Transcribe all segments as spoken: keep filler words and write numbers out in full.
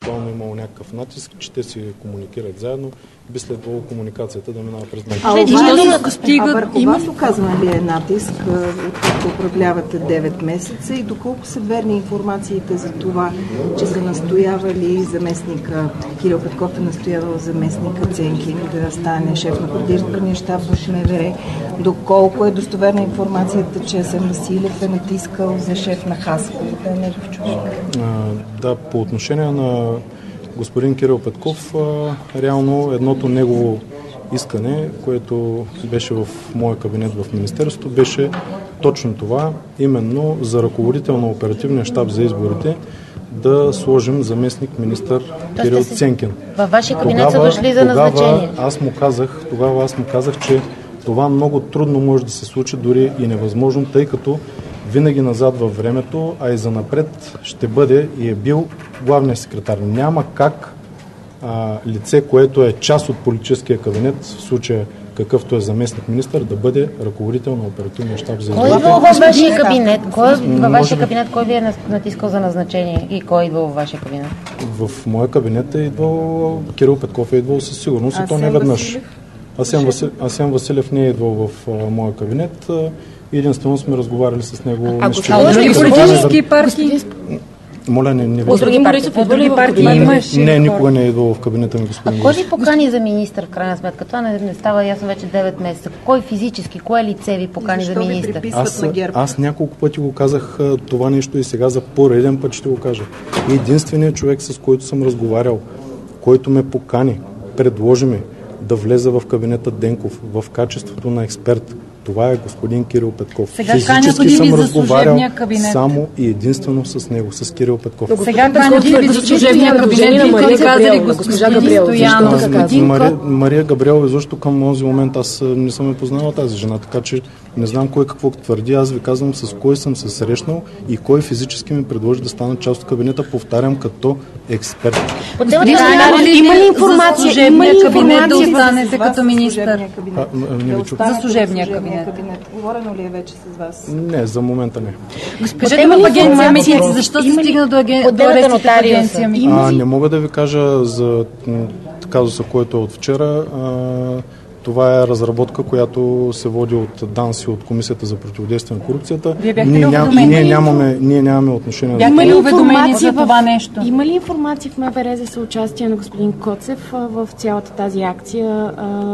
евентуално имало някакъв натиск, че те си комуникират заедно, би следвало комуникацията да минава през мен. А, а, а върху вас оказван ли е натиск, откакто управлявате девет месеца и доколко са верни информациите за това, че са настоявали заместника, Кирил Петков е настоявал заместника Ценкин да стане шеф на предизборния щаб в МВР, доколко е достоверна информацията, че Асен Василев е натискал за шеф на Хасково, да е негов човек? А, да, по отношение на господин Кирил Петков, а, реално едното негово искане, което беше в моя кабинет в Министерството, беше точно това, именно за ръководител на оперативния щаб за изборите да сложим заместник министър Кирил Ценкин. Във вашия кабинет са дошли за назначение. Тогава аз му казах, тогава аз му казах, че това много трудно може да се случи, дори и невъзможно, тъй като винаги назад във времето, а и занапред ще бъде и е бил главният секретар. Няма как а, лице, което е част от политическия кабинет, в случая какъвто е заместник министър, да бъде ръководител на оперативния щаб за изборите. Кой идва във вашия кабинет? Кой във вашия кабинет? Кой ви е натискал за назначение и кой идва във вашия кабинет? В моя кабинет е идвал Кирил Петков, е идвал със сигурност и то не веднъж. Асен Василев? Асен Василев не е идвал в а, моя кабинет. Единствено сме разговаряли с него. А други политически партии? Моля, не, не От други партии имаш? Не, никога не е идвал в кабинета ми, господин. А кой ви покани за министър, в крайна сметка? Това не, не става ясно вече девет месеца. Кой физически, кое лице ви покани за министър? Аз, аз няколко пъти го казах това нещо и сега за пореден път ще го кажа. Единственият човек, с който съм разговарял, който ме покани, предложи ми да влезе в кабинета Денков в качеството на експерт, това е господин Кирил Петков. Сега физически съм разговарял само и единствено с него, с Кирил Петков. Сега канят ли за служебния кабинет и той казали госпожа Габриел? Мария Габриел, защото към този момент аз не съм я познала тази жена, така че не знам кой какво твърди. Аз ви казвам с кой съм се срещнал и кой физически ми предложи да стана част от кабинета, повтарям, като експерт. Има ли информация? Има ли информация да останете като министър? За служебния кабинет. Говорено ли е вече с вас? Не, за момента не. Кажете в агенция Митници, защо се стигна до агенция Митници? Не мога да ви кажа за казуса, който е от вчера. Това е разработка, която се води от ДАНС и от Комисията за противодействие на корупцията. Ние, ням, ние, нямаме, ние нямаме отношение. Бяхме ли уведомени за това нещо? Има ли информация в МВР за съучастие на господин Коцев в цялата тази акция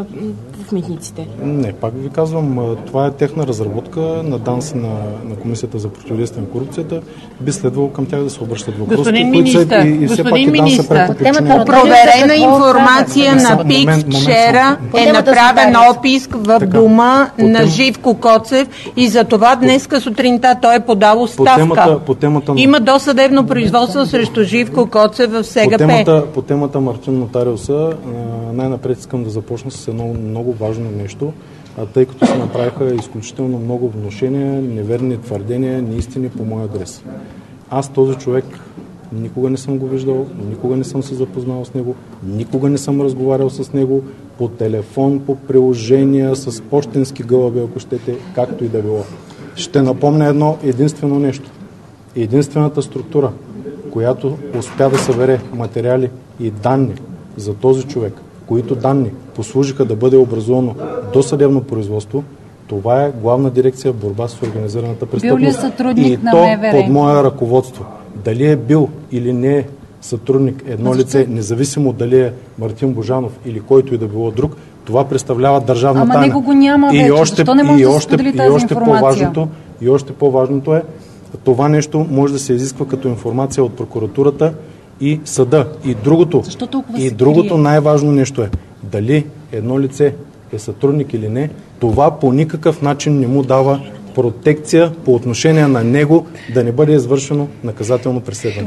в митниците? Не, пак ви казвам, това е техна разработка на ДАНС и на, на Комисията за противодействие на корупцията. Би следвало към тях да се обръщат въпроси. Господин министър, и, и господин министър, проверена информация на ПИК вчера е направен описк в така, дома по на тем... Живко Коцев и за това днеска сутринта той е подал оставка. По темата, по темата на... Има досъдебно производство срещу Живко Коцев в СГП. По темата, по темата Мартин Нотариуса, най-напред искам да започна с едно много важно нещо, тъй като се направиха изключително много внушения, неверни твърдения, неистини по моя адрес. Аз този човек никога не съм го виждал, никога не съм се запознал с него, никога не съм разговарял с него по телефон, по приложения, с пощенски гълъби, ако щете, както и да било. Ще напомня едно единствено нещо. Единствената структура, която успя да събере материали и данни за този човек, които данни послужиха да бъде образувано досъдебно производство, това е Главна дирекция борба с организираната престъпност. Бил ли сътрудник и на то МВР? Под мое ръководство. Дали е бил или не е сътрудник едно лице, независимо дали е Мартин Божанов или който и да било друг, това представлява държавна Ама тайна. него го няма вече. И още, Защо не може и да още, сподели и тази още информация? по-важното, и още по-важното е, това нещо може да се изисква като информация от прокуратурата и съда. И другото, и другото най-важно нещо е, дали едно лице е сътрудник или не, това по никакъв начин не му дава протекция по отношение на него да не бъде извършено наказателно преследване.